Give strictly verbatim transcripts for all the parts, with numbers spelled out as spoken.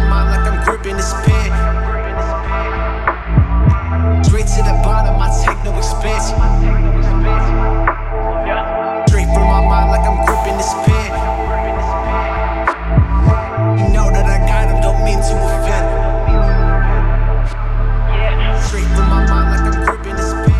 my mind like I'm gripping this pen. Straight to the bottom, I take no expense. Straight from my mind like I'm gripping this pen. You know that I got him, don't mean to offend. Straight from my mind like I'm gripping this pen.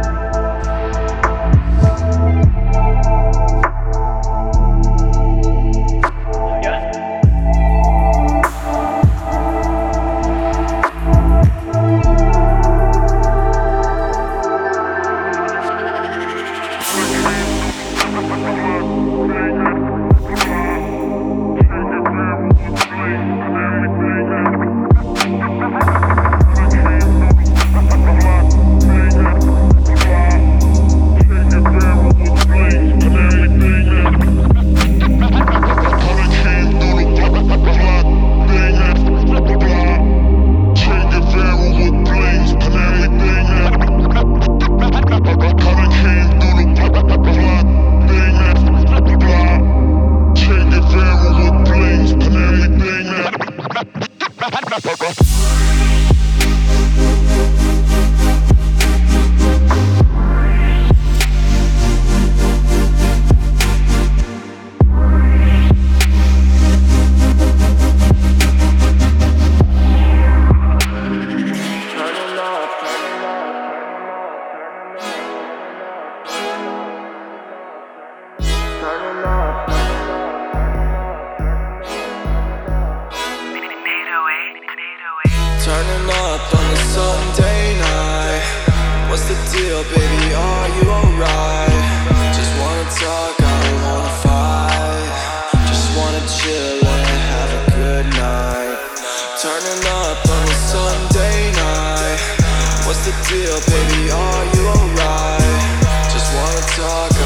Turning up on a Sunday night. What's the deal, baby? Are you alright? Just wanna talk, I don't wanna fight. Just wanna chill and have a good night. Turning up on a Sunday night. What's the deal, baby? Are you alright? Just wanna talk.